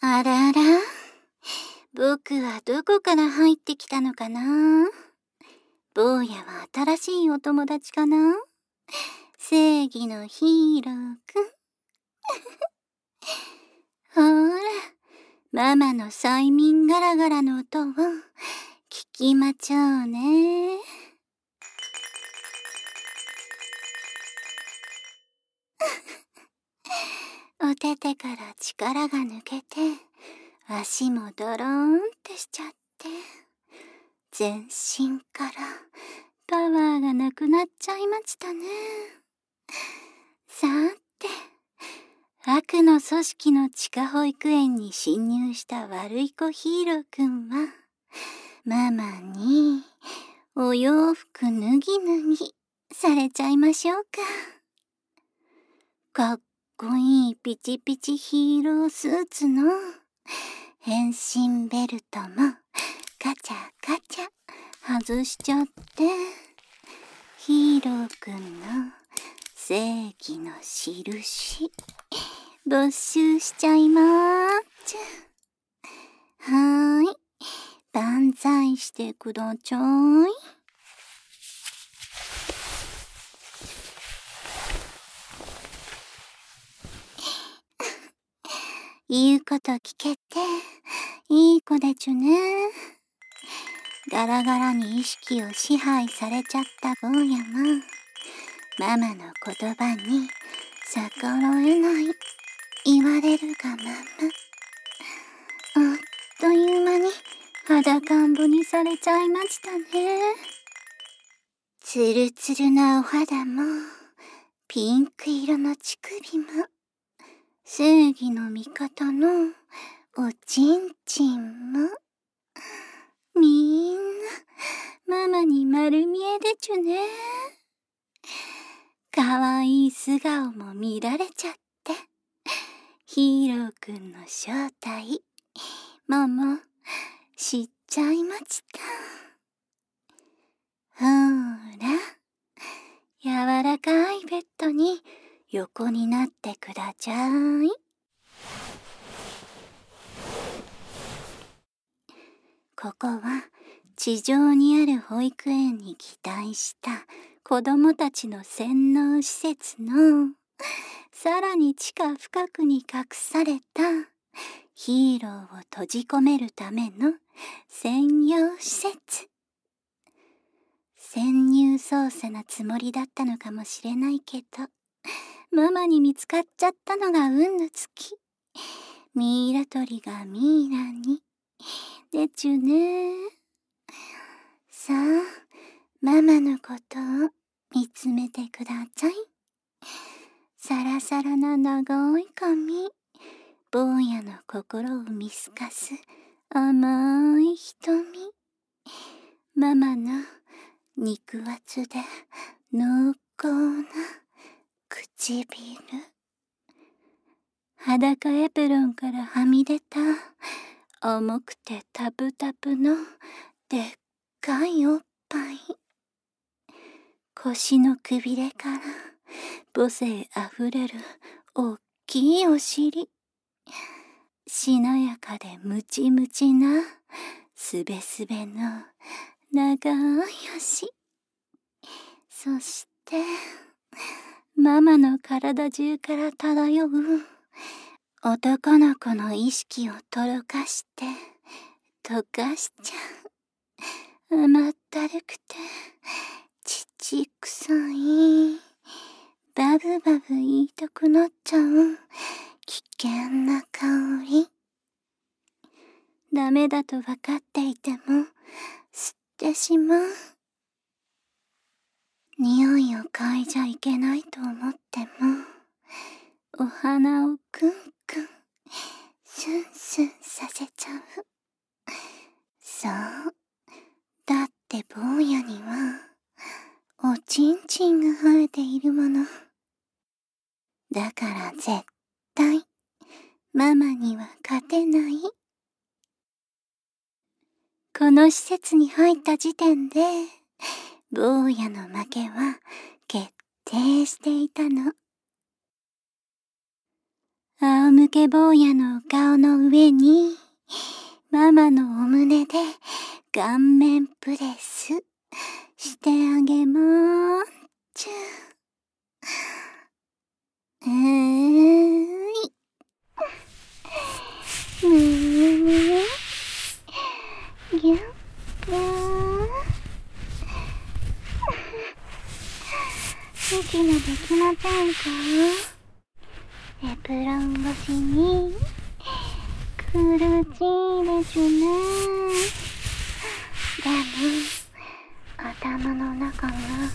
あらら、僕はどこから入ってきたのかな。坊やは新しいお友達かな。正義のヒーローくん。ほら、ママの催眠ガラガラの音を聞きまちょうね。おててから力が抜けて、足もドローンってしちゃって、全身からパワーがなくなっちゃいましたね。さて、悪の組織の地下保育園に侵入した悪い子ヒーローくんは、ママにお洋服脱ぎ脱ぎされちゃいましょうか。かっこいいピチピチヒーロースーツの変身ベルトもカチャカチャ外しちゃって、ヒーローくんの正義の印没収しちゃいまーちゅ。はーい、万歳してくだちゃい。言うこと聞けていい子でちゅね。ガラガラに意識を支配されちゃった坊やも、ママの言葉に逆らえない言われるがまま、あっという間に裸んぼにされちゃいましたね。ツルツルなお肌もピンク色の乳首も正義の味方のおちんちんもみんなママに丸見えでちゅね。かわいい素顔も見られちゃって、ヒーローくんの正体ママ知っちゃいました。ほーら、柔らかいベッドに横になってくだちゃい。ここは地上にある保育園に期待した子供たちの洗脳施設のさらに地下深くに隠されたヒーローを閉じ込めるための専用施設。潜入捜査なつもりだったのかもしれないけど、ママに見つかっちゃったのが運の尽き。ミイラ取りがミイラにでちゅね。さあ、ママのことを見つめてください。サラサラな長い髪、坊やの心を見透かす甘い瞳、ママの肉厚で濃厚な唇、裸エプロンからはみ出た重くてタプタプのでっかいおっぱい、腰のくびれから母性あふれるおっきいお尻、しなやかでムチムチなすべすべの長い足、そしてママの体中から漂う男の子の意識をとろかして溶かしちゃう甘ったるくて乳臭いバブバブ言いたくなっちゃう危険な香り。ダメだと分かっていても吸ってしまう。匂いを嗅いじゃいけないと思っても、お花をクンクンスンスンさせちゃう。そう、だって坊やにはおちんちんが生えているもの。だから絶対ママには勝てない。この施設に入った時点で坊やの負けは決定していたの。仰向ぬけ坊やの顔の上に、ママのお胸で顔面プレスしてあげまーちゅ。い。むにゅむにゅ。ぎゅっぎゅー。息ができませんか？エプロン越しに苦しいでちゅね。でも頭の中が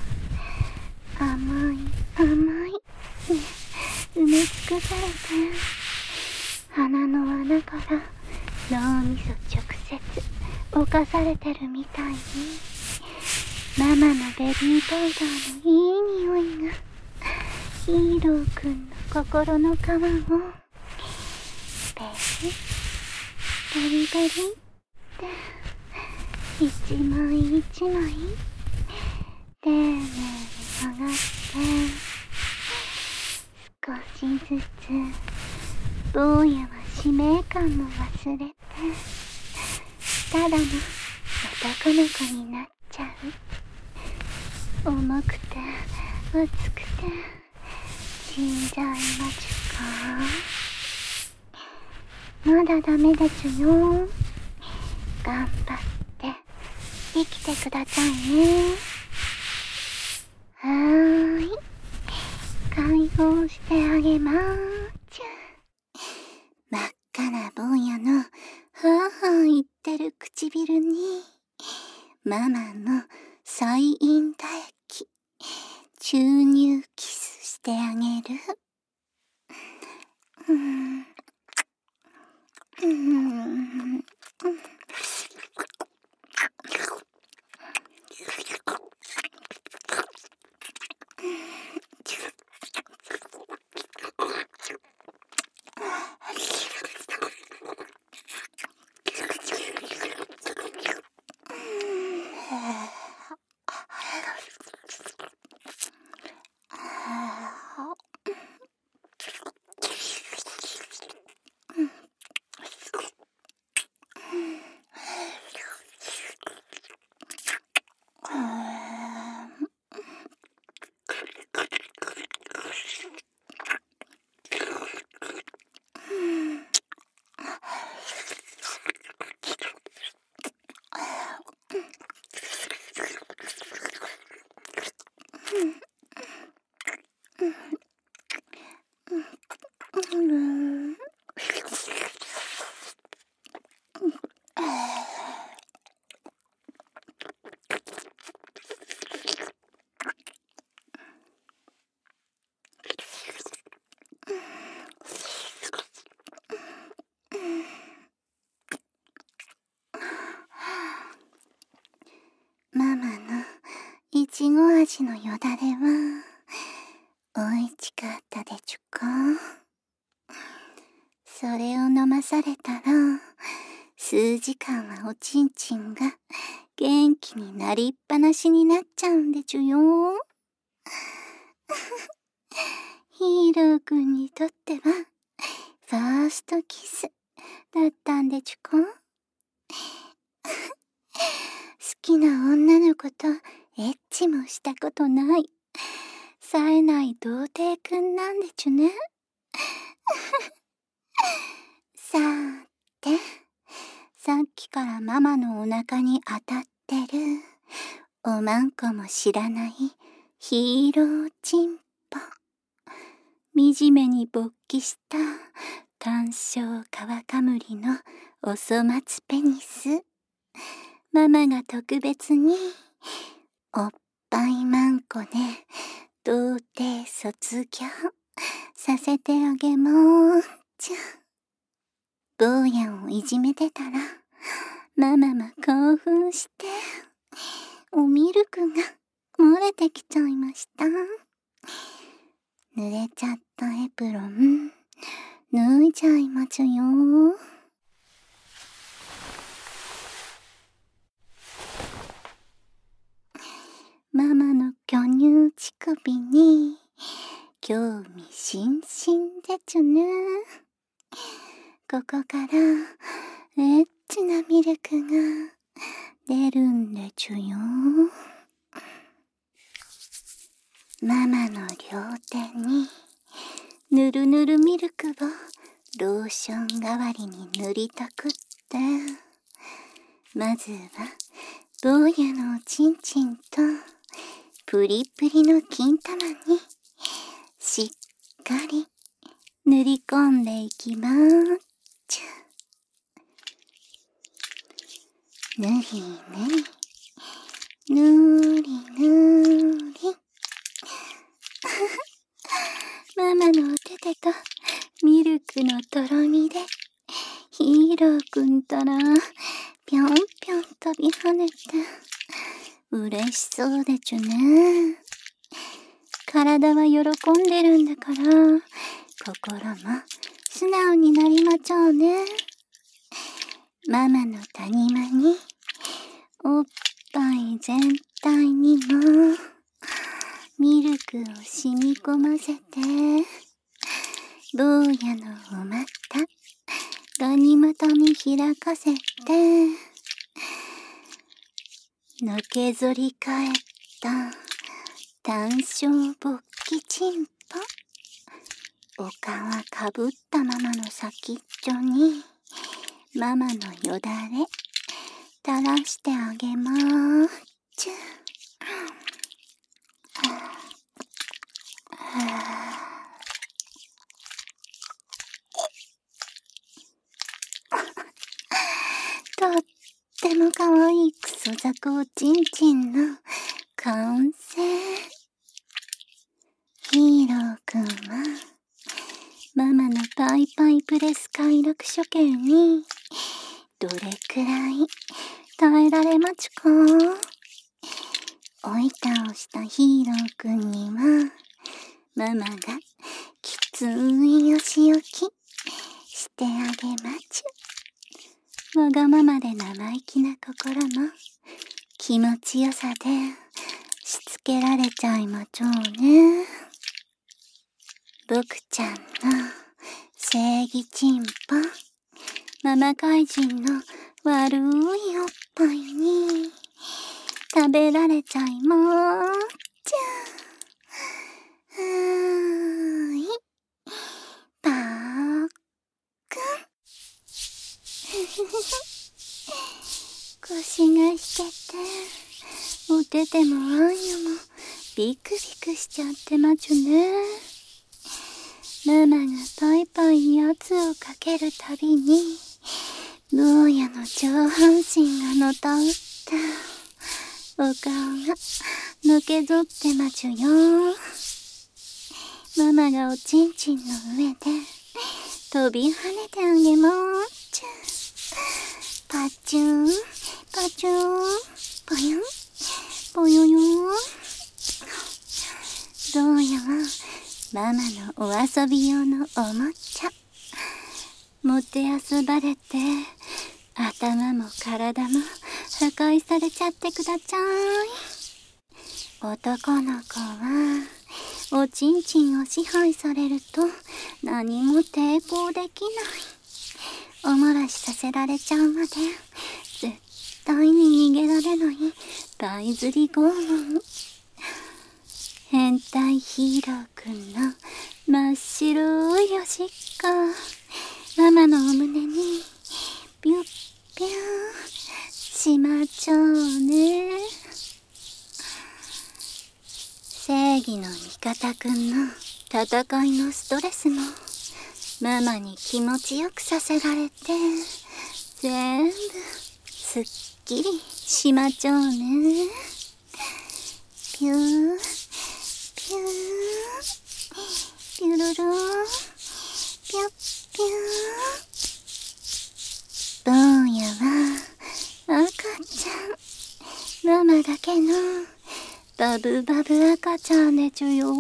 甘い甘い埋め尽くされて、鼻の穴から脳みそ直接侵されてるみたいに、ママのベビーパウダーのいい匂いがヒーローくんの心の皮をベリベリベリって一枚一枚丁寧に剥がして、少しずつ坊やは使命感も忘れて、ただの男の子になっちゃう。重くて熱くて死んじゃいまちゅか。まだダメだちゅよ。頑張って生きてくださいね。はーい、解放してあげまーちゅ。真っ赤な坊やのはぁはぁ言ってる唇に、ママの催陰唾液注入キスしてあげる。ママのいちご味のよだれはおいしかったでちゅか。それを飲まされたら数時間はおちんちんが元気になりっぱなしになっちゃうんでちゅよ。ヒーローくんにとってはファーストキスだったんでちゅか。好きな女の子とエッチもしたことない冴えない童貞くんなんでちゅね。さーて、さっきからママのお腹に当たってるおまんこも知らないヒーローチンポ、惨めに勃起した単小川かむりのお粗末ペニス、ママが特別におっぱいまんこで童貞卒業させてあげまーちゅ。坊やをいじめてたらママも興奮しておミルクが漏れてきちゃいました。濡れちゃったエプロン脱いじゃいまちゅよ。ママの巨乳乳首に興味津々でちゅね。 ここからエッチなミルクが出るんでちゅよ。ママの両手にぬるぬるミルクをローション代わりに塗りたくって、まずは坊やのおちんちんとプリプリの金玉にしっかり塗り込んでいきまーちゅ。ぬりぬりぬりぬりママのお手手とミルクのとろみでヒーローくんたらぴょんぴょん飛び跳ねて嬉しそうでちゅね。体は喜んでるんだから心も素直になりまちょうね。ママの谷間におっぱい全体にもミルクを染み込ませて、坊やのお股ガニ股に開かせて、のけぞり返った単小勃起チンポ、お皮かぶったままの先っちょにママのよだれ垂らしてあげまーちゅ。とってもかわいいクソザコおちんちんの完成。ヒーローくんはママのパイパイプレス快楽処刑にどれくらい耐えられまちゅか。おい倒したヒーローくんにはママがきついお仕置きしてあげまちゅ。わがままで生意気な心の気持ちよさでしつけられちゃいまちょうね。僕ちゃんの正義チンポ、ママ怪人の悪いおっぱいに食べられちゃいまーちゅ。いパークン腰が引けてお手手もあんよもビクビクしちゃってまちゅね。ママがパイパイに圧をかけるたびに坊やの上半身がのたうってお顔がのけぞってまちゅよ。ママがおちんちんの上で飛び跳ねてあげまーちゅ。パチューンパチューンぽよんぽよよん。坊やはママのお遊び用のおもちゃ。もてあそばれて頭も体も破壊されちゃってくだちゃい。男の子はおちんちんを支配されると何も抵抗できない。お漏らしさせられちゃうまで絶対に逃げられないパイズリ拷問。変態ヒーローくんの真っ白いおしっこ、ママのお胸にピュッピューしまちょうね。正義の味方くんの戦いのストレスもママに気持ちよくさせられて全部すっきりしまちょうね。ピューピューピュルルーピュッピュー。坊やは赤ちゃん、ママだけのバブバブ赤ちゃんでちゅよ。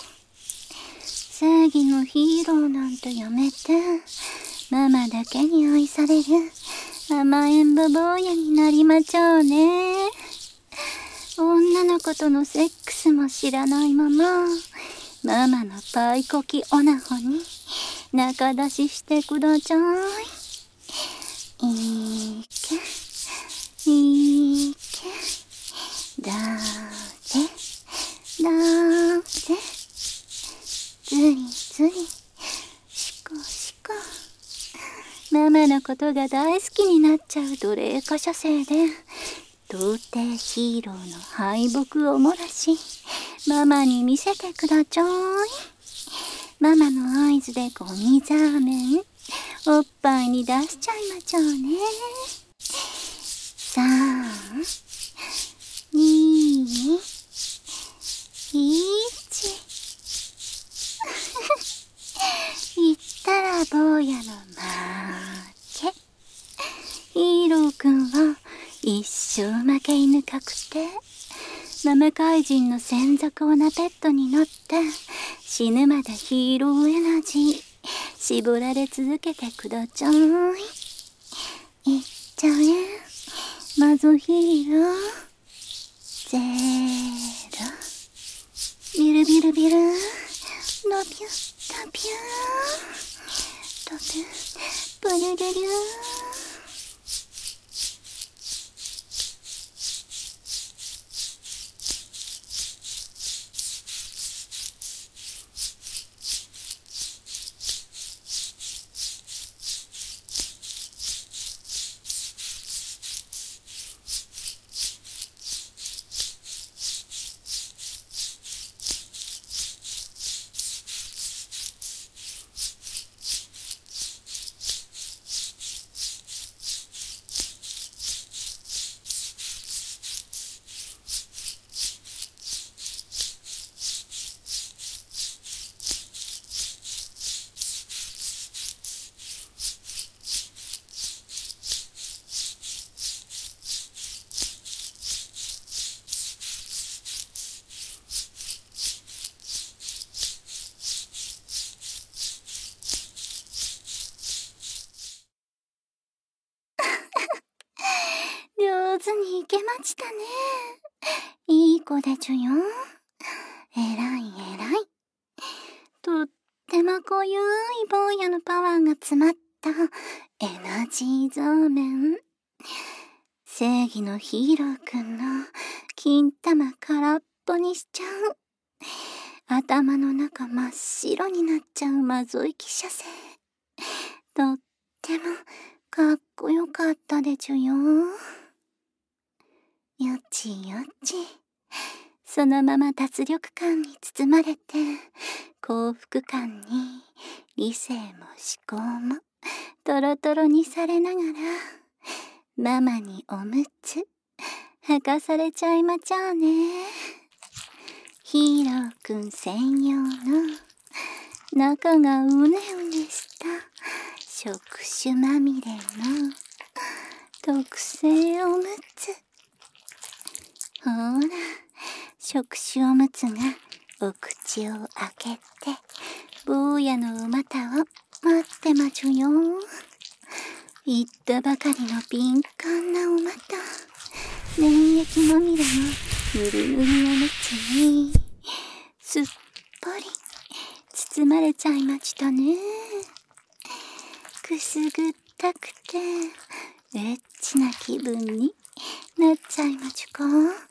正義のヒーローなんてやめてママだけに愛される甘えん坊坊やになりまちょうね。女の子とのセックスも知らないままママのパイコキオナホに中出ししてください。いけいけ、だれだれ、ずりずり、しこしこ。ママのことが大好きになっちゃう奴隷化射精で、到底ヒーローの敗北を漏らし、ママに見せてくだちょい。ママの合図でゴミザーメン、おっぱいに出しちゃいまちょうね。3、2、1。言ったら坊やの負け。ヒーローくんは一生負け犬確定。ママ怪人の専属オナペットに乗って死ぬまでヒーローエナジー絞られ続けてくだちゃい。いっちゃえマゾヒーローゼロ。ビルビルビルのびゅのびゅとぶブルルルー。上手にいけましたね。いい子でちゅよ。えらいえらい。とっても濃ゆい坊やのパワーが詰まったエナジーゾーメン。正義のヒーローくんの金玉空っぽにしちゃう。頭の中真っ白になっちゃうマゾイキ射精。とってもかっこよかったでちゅよ。よちよち。そのまま脱力感に包まれて、幸福感に理性も思考もトロトロにされながら、ママにおむつ履かされちゃいまちゃうね。ヒーローくん専用の中がうねうねした触手まみれの特製おむつ。ほら、触手おむつがお口を開けて坊やのお股を待ってまちゅよ。言ったばかりの敏感なお股、粘液まみれのぬるぬるおむつにすっぽり包まれちゃいましたね。くすぐったくてエッチな気分になっちゃいまちゅか。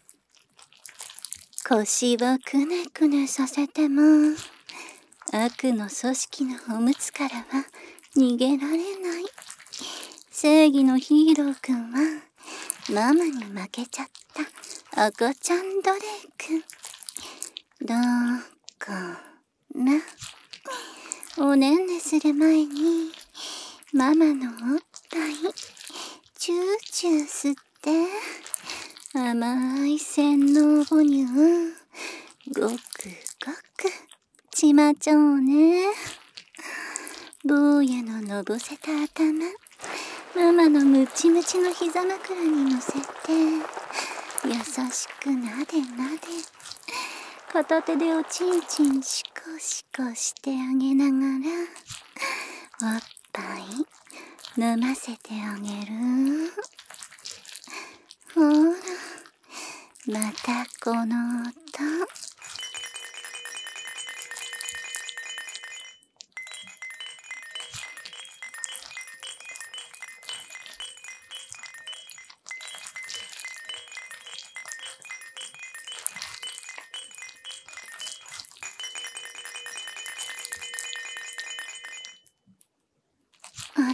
腰をくねくねさせても悪の組織のおむつからは逃げられない。正義のヒーローくんはママに負けちゃった赤ちゃんドレイくん。どうかな。おねんねする前にママのおっぱいチューチュー吸って甘い洗脳母乳ごくごくちまちょうね。坊やののぼせた頭ママのムチムチの膝枕に乗せて優しくなでなで、片手でおちんちんシコシコしてあげながらおっぱい飲ませてあげる。ほら、またこの音。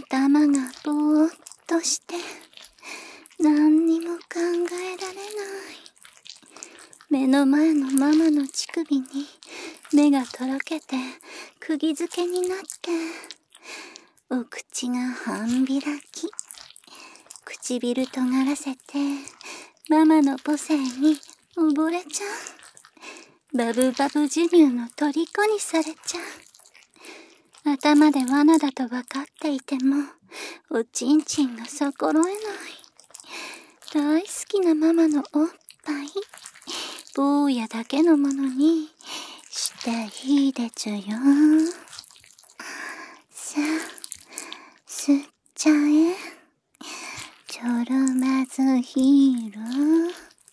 頭がぼーっとして何にも考えられない。目の前のママの乳首に目がとろけて釘付けになって、お口が半開き、唇尖らせてママの母性に溺れちゃう。バブバブ授乳の虜にされちゃう。頭で罠だと分かっていてもおちんちんが逆らえない。大好きなママのおっぱい、坊やだけのものにしていいでちゅよ。さあ吸っちゃえ、ちょろまずヒーロー。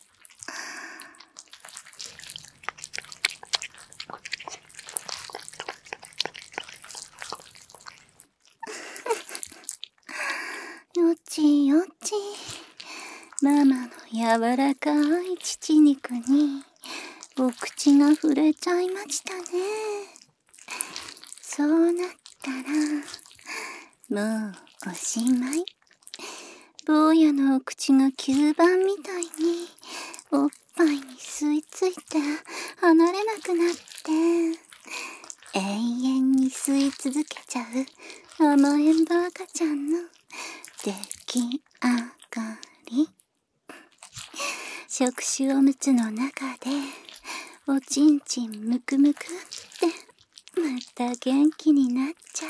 よちよち、ママの柔らかい乳肉にお口が触れちゃいましたね。そうなったらもうおしまい。坊やのお口が吸盤みたいにおっぱいに吸い付いて離れなくなって、永遠に吸い続けちゃう甘えん坊赤ちゃんの出来上がり。触手おむつの中でおちんちんむくむくってまた元気になっちゃって、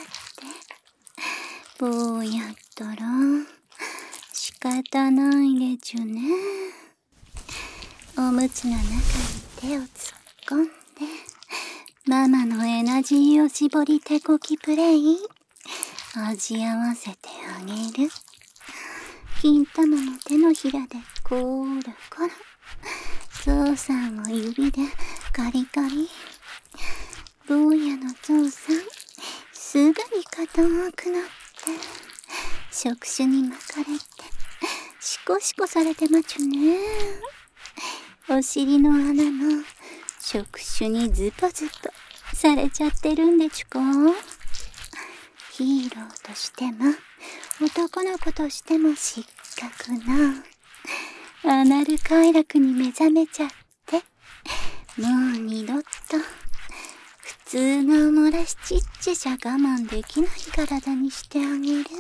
坊やっとろ仕方ないでちゅね。おむつの中に手を突っ込んでママのエナジーを絞り手こきプレイ味合わせてあげる。金玉の手のひらでこらこら、ゾウさんを指でカリカリ。坊やのゾウさんすぐに硬くなって触手に巻かれてシコシコされてまちゅね。お尻の穴の触手にズポズポされちゃってるんでちゅこ。ヒーローとしても男の子としても失格なアナル快楽に目覚めちゃって、もう二度と普通のおもらしちっちじゃ我慢できない体にしてあげる。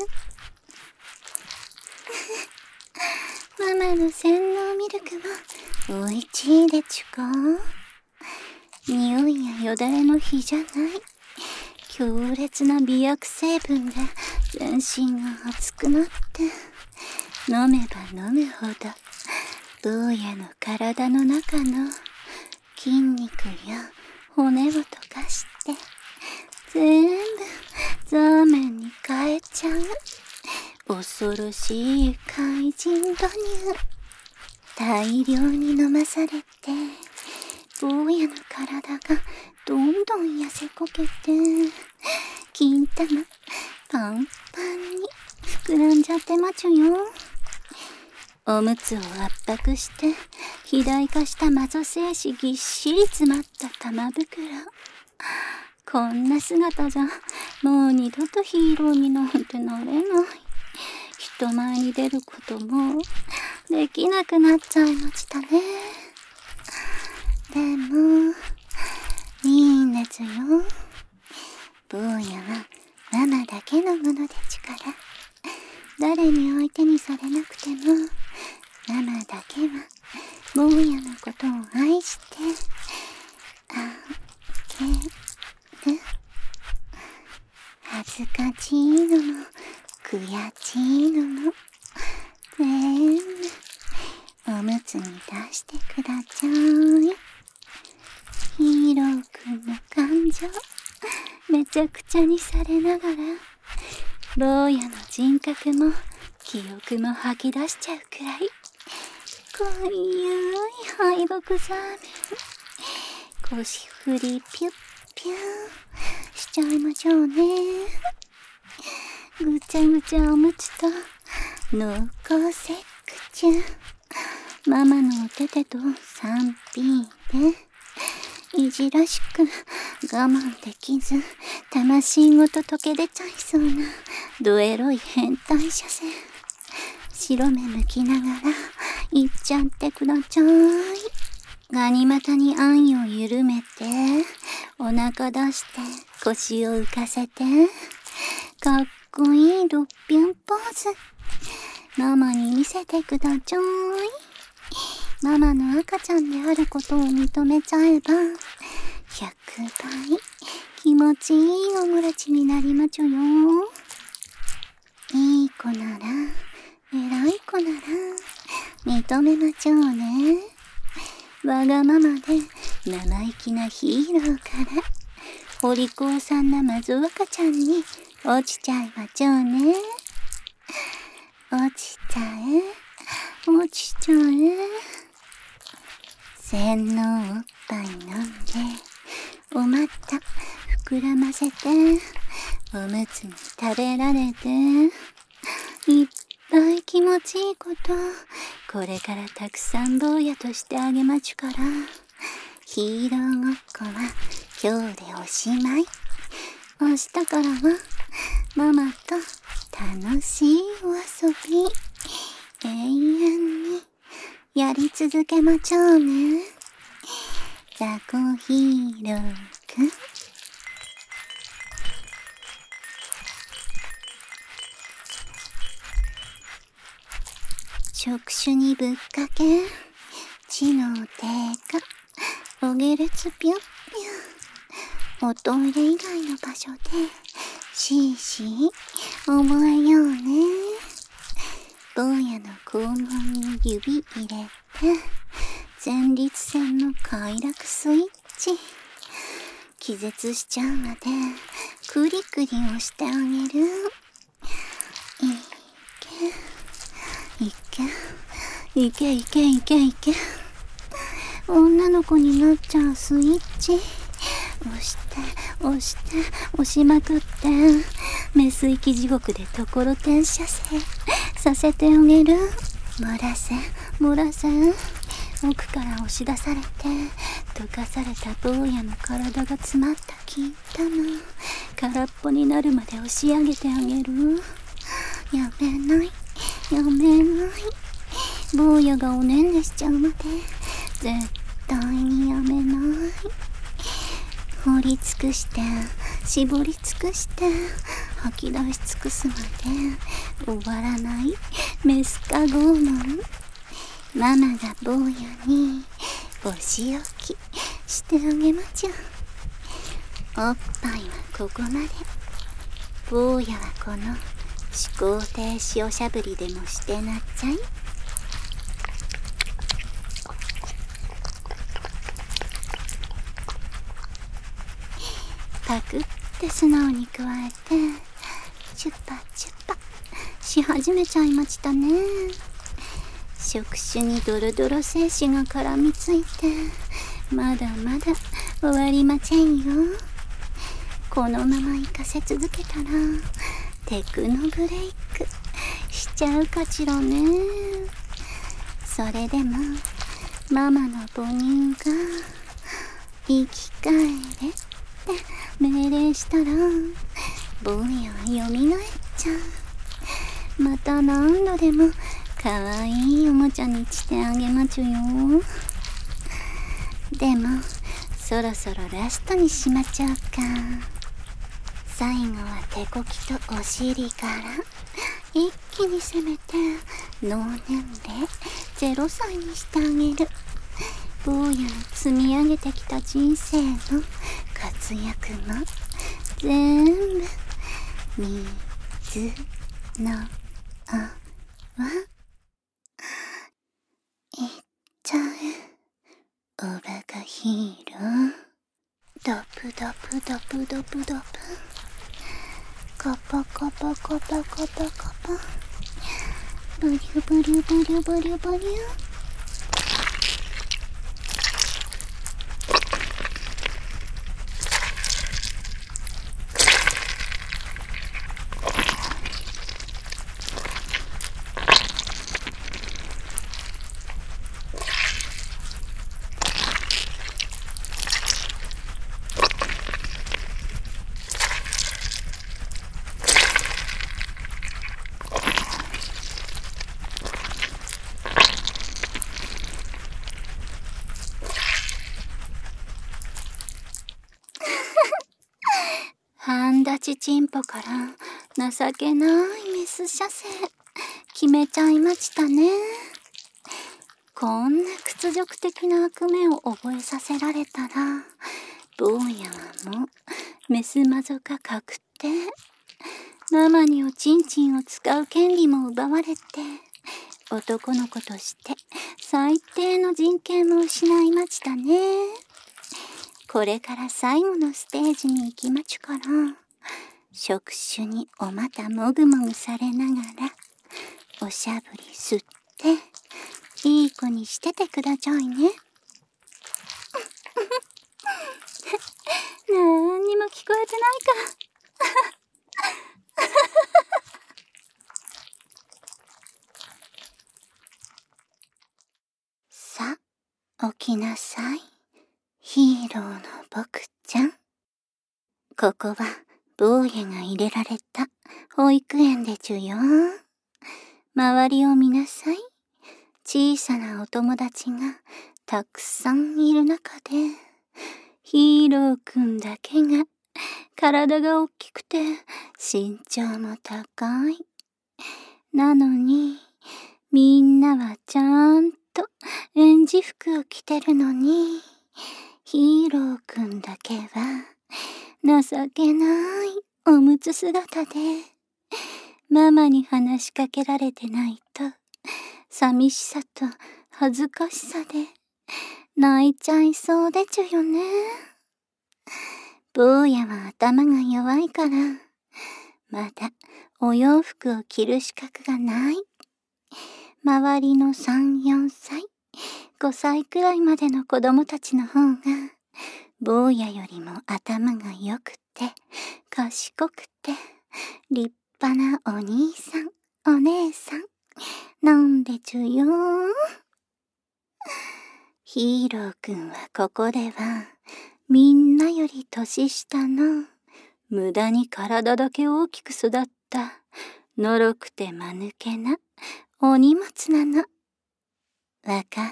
ママの洗脳ミルクはおいしいでちゅか。匂いやよだれの比じゃない強烈な美薬成分で全身が熱くなって、飲めば飲むほど坊やの体の中の筋肉や骨を溶かして全部ザーメンに変えちゃう恐ろしい怪人母乳。大量に飲まされて坊やの体がどんどん痩せこけて金玉パンパンに膨らんじゃってまちゅよ。おむつを圧迫して肥大化したマゾ精子ぎっしり詰まった玉袋。こんな姿じゃもう二度とヒーローになんてなれない。人前に出ることもできなくなっちゃいましたね。でもいいんですよ。坊やはママだけのものでちから、誰に相手にされなくてもママだけは坊やのことを愛してあげる。恥ずかしいのも悔しいのも全部おむつに出してください。ヒーローくんの感情めちゃくちゃにされながら坊やの人格も記憶も吐き出しちゃうくらいこゆい敗北ザーメン腰振りピュッピューしちゃいましょうね。ぐちゃぐちゃおむつと濃厚セックチュママのお手手と 3P でいじらしく我慢できず、魂ごと溶け出ちゃいそうなドエロい変態車線。白目向きながら行っちゃってくだちゃい。ガニ股に愛を緩めて、お腹出して腰を浮かせて、かっこいいドッピュンポーズ。ママに見せてくだちゃい。ママの赤ちゃんであることを認めちゃえば、100倍気持ちいいおもらちになりまちょよ。いい子なら、偉い子なら、認めまちょうね。わがままで生意気なヒーローから、お利口さんなまず赤ちゃんに落ちちゃいまちょうね。落ちちゃえ、落ちちゃえ。洗脳おっぱい飲んで、おまった膨らませて、おむつに食べられて、いっぱい気持ちいいこと、これからたくさん坊やとしてあげまちゅから、ヒーローごっこは今日でおしまい。明日からはママと楽しいお遊び、永遠にやり続けまちょうね。ザコヒーローくん。触手にぶっかけ、知能低下、お下劣ぴゅんぴゅん。おトイレ以外の場所でしーしー覚えようね。坊やの肛門に指入れて、前立腺の快楽スイッチ。気絶しちゃうまでクリクリ押してあげる。いけいけいけいけ。女の子になっちゃうスイッチ。押して押して押しまくって、メス行き地獄でところてん射精させてあげる。漏らせ漏らせ。奥から押し出されて溶かされた坊やの体が詰まった金玉、空っぽになるまで押し上げてあげる。やめないやめない。坊やがおねんねしちゃうまで絶対にやめない。掘り尽くして絞り尽くして吐き出し尽くすまで終わらないメス化拷問。ママが坊やにお仕置きしてあげまちゃ。おっぱいはここまで。坊やはこの思考停止おしゃぶりでもしてなっちゃい。パクって素直に加えて、チュッパチュッパし始めちゃいましたね。触手にドロドロ精子が絡みついて、まだまだ終わりませんよ。このまま行かせ続けたらテクノブレイクしちゃうかしらね。それでもママの母乳が生き返れって命令したら、坊やはよみがえっちゃう。また何度でもかわいいおもちゃにしてあげまちゅよ。でもそろそろラストにしまちゃうか。最後は手こきとお尻から一気に攻めて脳年齢0歳にしてあげる。坊やの積み上げてきた人生の活躍も全部水の泡いっちゃう。おバカヒーロー。ドプドプドプドプドプ。コポコポコポコポコポ。ブリュブリュブリュブリュブリュ。 ちちんぽから情けないミス射精決めちゃいましたね。こんな屈辱的な悪夢を覚えさせられたら、坊やはもうメス魔女が確定。ママにおちんちんを使う権利も奪われて、男の子として最低の人権も失いましたね。これから最後のステージに行きまちゅから、触手にお股もぐもぐされながら、おしゃぶり吸って、いい子にしててくださいね。なんにも聞こえてないか。さあ、起きなさい。ヒーローの僕ちゃん。ここは、坊やが入れられた保育園でちゅよ。周りを見なさい。小さなお友達がたくさんいる中で、ヒーローくんだけが体が大きくて身長も高い。なのに、みんなはちゃんと園児服を着てるのに、ヒーローくんだけは情けないおむつ姿で、ママに話しかけられてないと、寂しさと恥ずかしさで泣いちゃいそうでちゅよね。坊やは頭が弱いから、まだお洋服を着る資格がない。周りの3、4歳、5歳くらいまでの子供たちの方が、坊やよりも頭が良くて、賢くて、立派なお兄さん、お姉さん、なんでちゅよ。ヒーローくんはここでは、みんなより年下の、無駄に体だけ大きく育った、のろくて間抜けな、お荷物なの。わかった？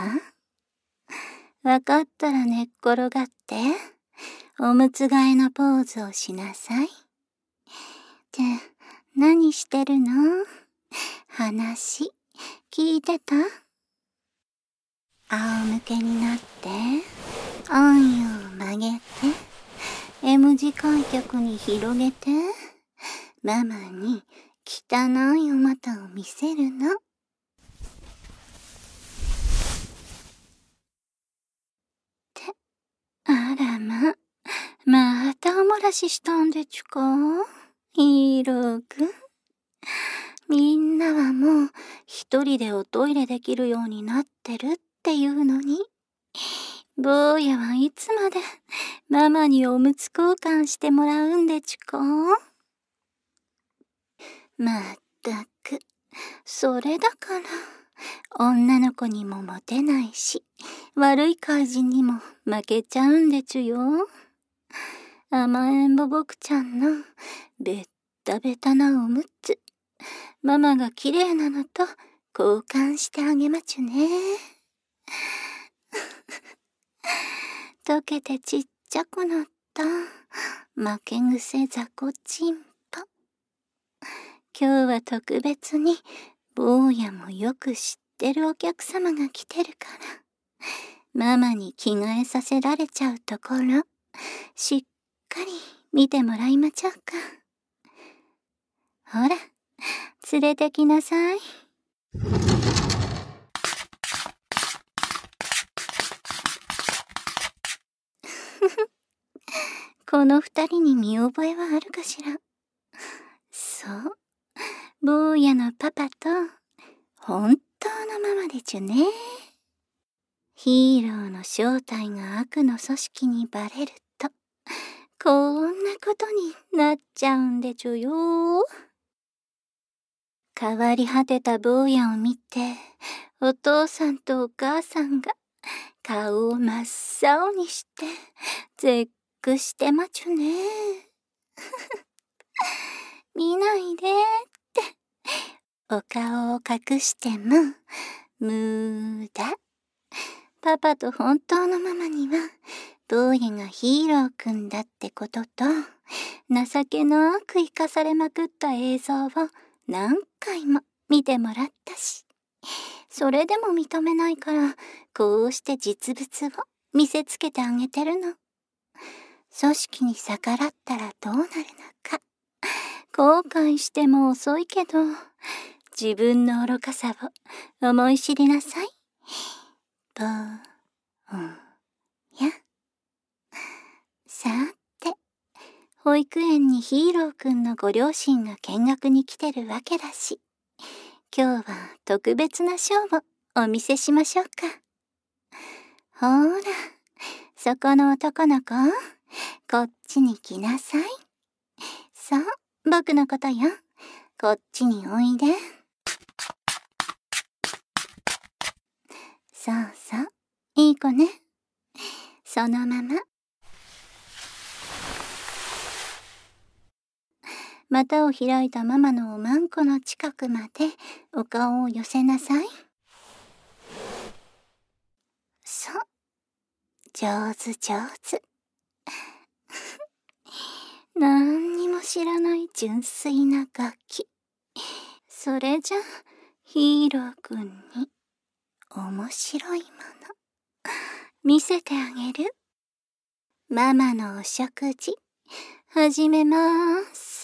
わかったら寝っ転がって、おむつ替えのポーズをしなさい。って、何してるの？話、聞いてた？仰向けになって、あんよを曲げて、M 字開脚に広げて、ママに汚いお股を見せるの。あらまたお漏らししたんでちゅか？ヒーローくん。みんなはもう一人でおトイレできるようになってるっていうのに、坊やはいつまでママにおむつ交換してもらうんでちゅか？まったく、それだから、女の子にもモテないし、悪い怪人にも負けちゃうんでちゅよ。甘えんぼ僕ちゃんのベッタベタなおむつ、ママが綺麗なのと交換してあげまちゅね。溶けてちっちゃくなった負け癖雑魚チンポ。今日は特別に坊やもよく知ってるお客様が来てるから、ママに着替えさせられちゃうところ、しっかり見てもらいまちょうか。ほら、連れてきなさい。この二人に見覚えはあるかしら。そう、坊やのパパと本当のママでちゅね。ヒーローの正体が悪の組織にバレると、こんなことになっちゃうんでちゅよ。変わり果てた坊やを見て、お父さんとお母さんが顔を真っ青にして絶句してまちゅね。見ないでってお顔を隠しても無駄。パパと本当のママには坊やがヒーローくんだってことと、情けなく生かされまくった映像を何回も見てもらったし、それでも認めないから、こうして実物を見せつけてあげてるの。組織に逆らったらどうなるのか、後悔しても遅いけど、自分の愚かさを思い知りなさい。ぼーや。さて、保育園にヒーローくんのご両親が見学に来てるわけだし、今日は特別なショーをお見せしましょうか。ほーら、そこの男の子、こっちに来なさい。そう、僕のことよ。こっちにおいで。そうそう、いい子ね。そのまま。股を開いたママのおまんこの近くまでお顔を寄せなさい。そう。上手上手。なんにも知らない純粋なガキ。それじゃ、ヒーローくんに面白いもの見せてあげる。ママのお食事、始めまーす。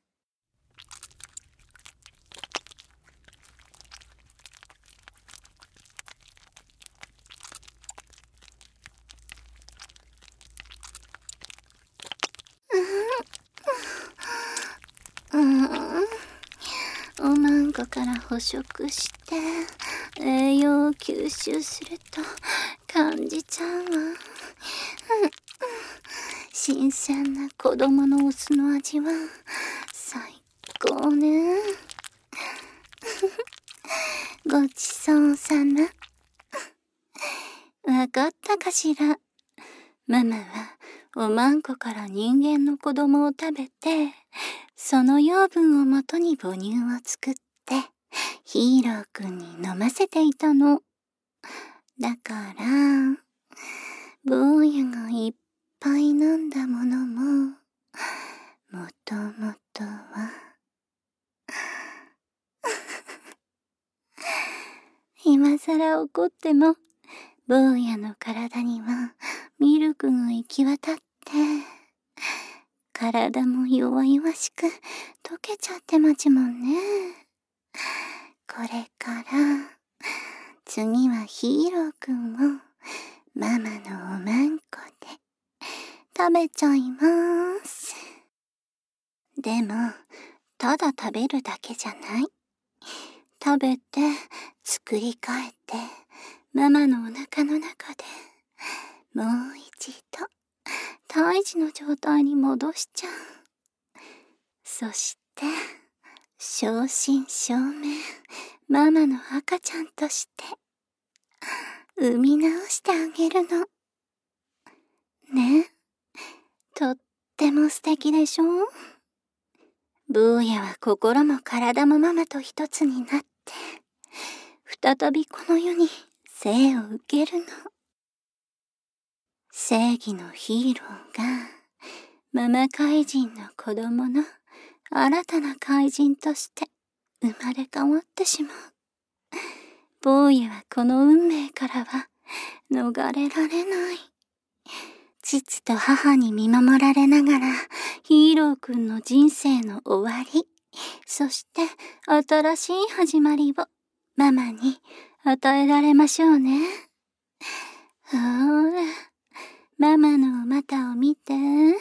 おまんこから捕食して栄養を吸収すると感じちゃうわ。新鮮な子供のお酢の味は最高ね。ごちそうさま。わかったかしら。ママはおまんこから人間の子供を食べて、その養分をもとに母乳を作ってヒーローくんに飲ませていたの。だから坊やがいっぱい飲んだものももともとは今さら怒っても坊やの体にはミルクが行き渡って体も弱々しく溶けちゃってまちもんね。これから次はヒーローくんをママのおまんこで食べちゃいまーす。でもただ食べるだけじゃない。食べて作り変えてママのお腹の中でもう一度胎児の状態に戻しちゃう。そして正真正銘ママの赤ちゃんとして産み直してあげるのね。とっても素敵でしょ。坊やは心も体もママと一つになって再びこの世に生を受けるの。正義のヒーローがママ怪人の子供の新たな怪人として生まれ変わってしまう。坊やはこの運命からは逃れられない。父と母に見守られながらヒーローくんの人生の終わり、そして新しい始まりをママに与えられましょうね。ほーら、ママのお股を見て。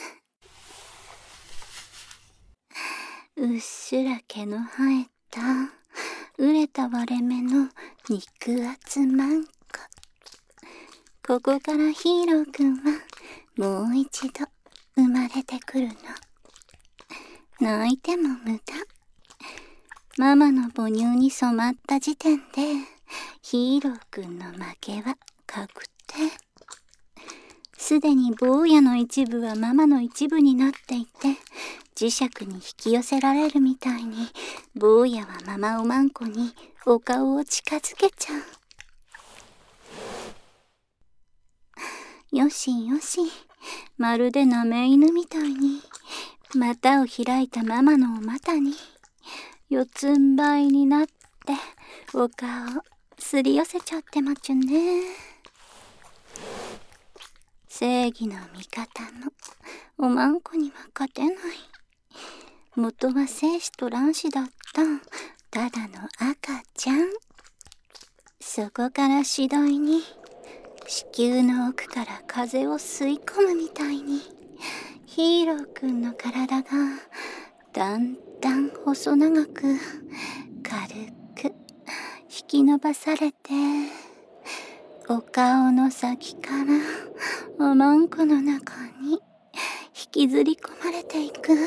うっすら毛の生えた熟れた割れ目の肉厚マンコ。ここからヒーローくんはもう一度生まれてくるの。泣いても無駄。ママの母乳に染まった時点でヒーローくんの負けは確定。すでに坊やの一部はママの一部になっていて、磁石に引き寄せられるみたいに坊やはママおまんこにお顔を近づけちゃう。 よしよし。まるでなめ犬みたいに、股を開いたママのお股に、四つん這いになって、お顔、すり寄せちゃってまちゅね。正義の味方のおまんこには勝てない。元は精子と卵子だったただの赤ちゃん。そこから次第に子宮の奥から風を吸い込むみたいにヒーローくんの体がだんだん細長く軽く引き伸ばされて、お顔の先からおまんこの中に引きずり込まれていく。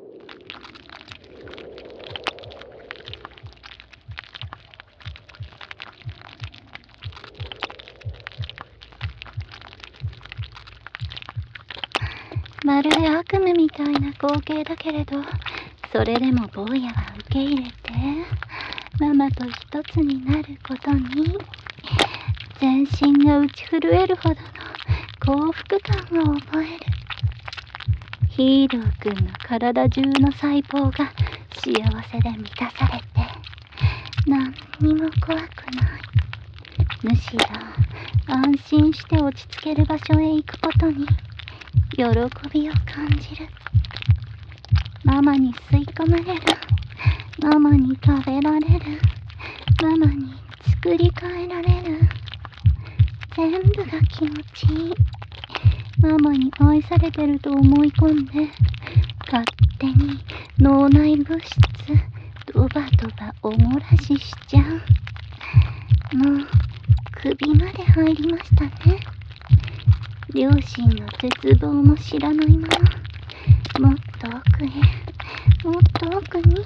まるで悪夢みたいな光景だけれど、それでも坊やは受け入れて、ママと一つになることに、全身が打ち震えるほどの幸福感を覚える。ヒーローくんの体中の細胞が幸せで満たされて、何にも怖くない。むしろ安心して落ち着ける場所へ行くことに喜びを感じる。ママに吸い込まれる。ママに食べられる。ママに作り変えられる。全部が気持ちいい。ママに愛されてると思い込んで、勝手に脳内物質ドバドバおもらししちゃう。もう首まで入りましたね。両親の絶望も知らないまま、もっと奥へ、もっと奥に。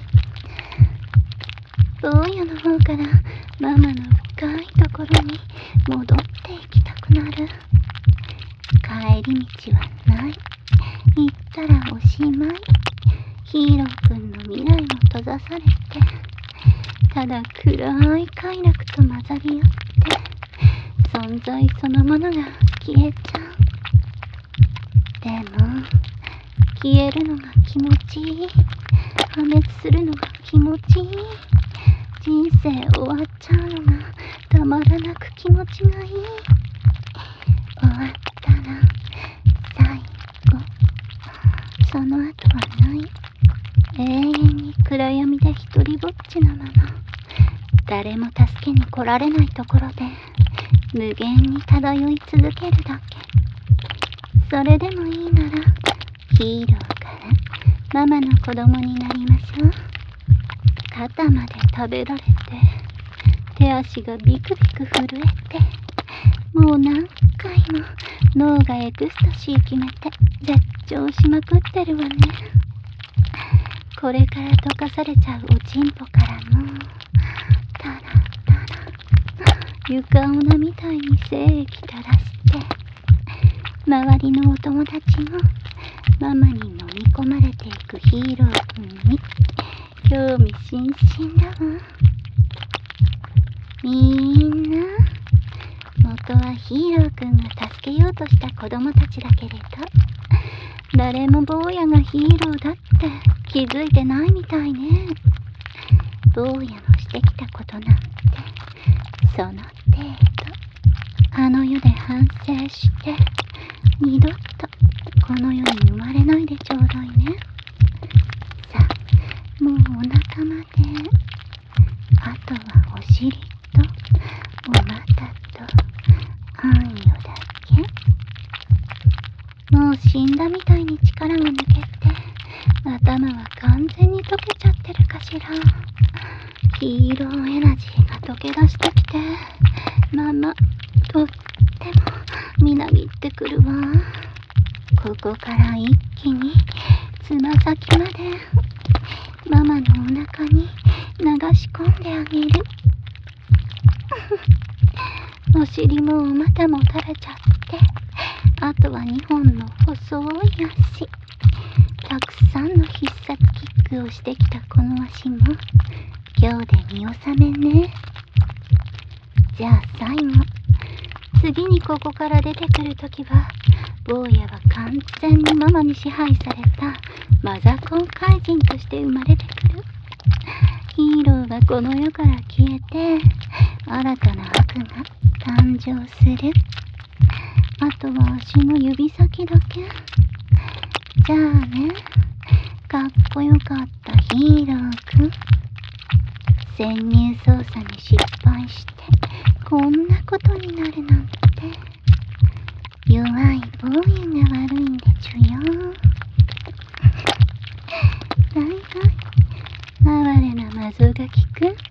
坊やの方からママの深いところに戻っていきたくなる。帰り道はない。行ったらおしまい。ヒーローくんの未来も閉ざされて、ただ暗い快楽と混ざり合って、存在そのものが消えちゃう。でも、消えるのが気持ちいい。破滅するのが気持ちいい。人生終わっちゃうのがたまらなく気持ちがいい。終わったら最後。その後はない。永遠に暗闇で一人ぼっちのまま、誰も助けに来られないところで無限に漂い続けるだけ。それでもいいならヒーローからママの子供になりましょう。肩まで食べられて、手足がビクビク震えて、もう何回も脳がエクスタシー決めて絶頂しまくってるわね。これから溶かされちゃうおちんぽからもタラタラ床女みたいに精液垂らして、周りのお友達もママに飲み込まれていくヒーローくんに興味津々だわ。みんな、元はヒーローくんが助けようとした子供たちだけれど、誰も坊やがヒーローだって気づいてないみたいね。坊やのしてきたことなんてその程度。あの世で反省して二度とこの世に生まれないでちょうだいね。さあ、もうお腹まで。あとはお尻とお股とあんよだけ。もう死んだみたいに力が抜けて、頭は完全に溶けちゃってるかしら。ヒーローエナジーが溶け出してきて、ママとってもみなぎってくるわ。ここから一気につま先までママのお腹に流し込んであげる。お尻もお股も垂れちゃって、あとは2本の細い足。たくさんの必殺キックをしてきたこの足も今日で見納めね。じゃあ最後、 次にここから出てくるときは、坊やは完全にママに支配されたマザコン怪人として生まれてくる。ヒーローがこの世から消えて、新たな悪が誕生する。あとは足の指先だけ。じゃあね、かっこよかったヒーローくん。潜入捜査に失敗して、こんなことになるなんて。弱い坊やが悪いんでちゅよ。はいはい、哀れなマゾガキくん。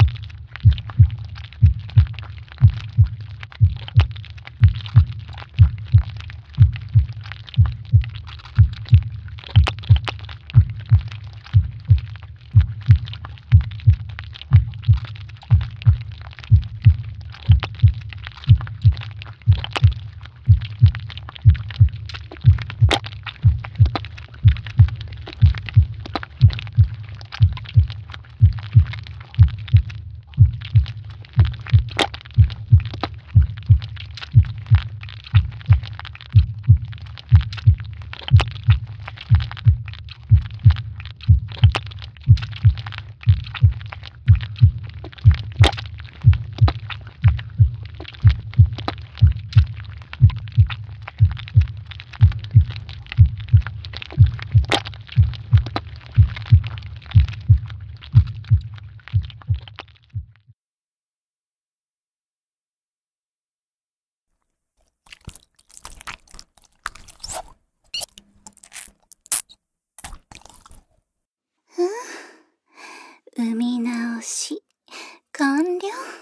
産み直し完了。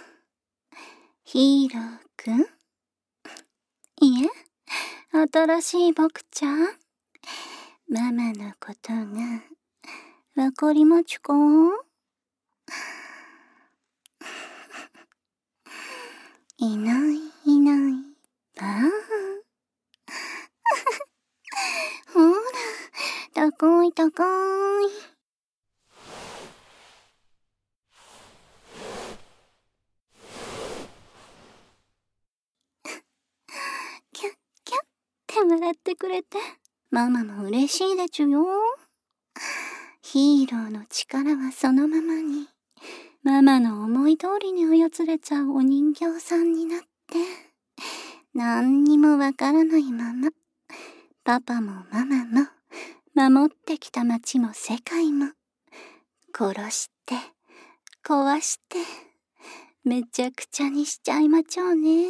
ヒーローくん？いえ、新しい僕ちゃん。ママのことがわかりまちゅか？いないいないばーん。ほら、高い高い。キャッキャッって笑ってくれて、ママも嬉しいでちゅよ。ヒーローの力はそのままに、ママの思い通りに操れちゃうお人形さんになって、何にもわからないまま、パパもママも、守ってきた町も世界も、殺して、壊して、めちゃくちゃにしちゃいまちょうね。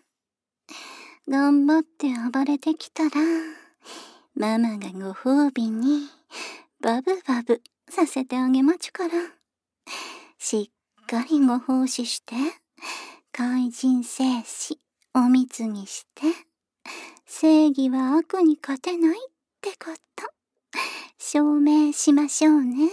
頑張って暴れてきたら、ママがご褒美に、バブバブさせてあげまちゅから。しっかりご奉仕して、怪人生死お貢ぎして、正義は悪に勝てないってこと、証明しましょうね。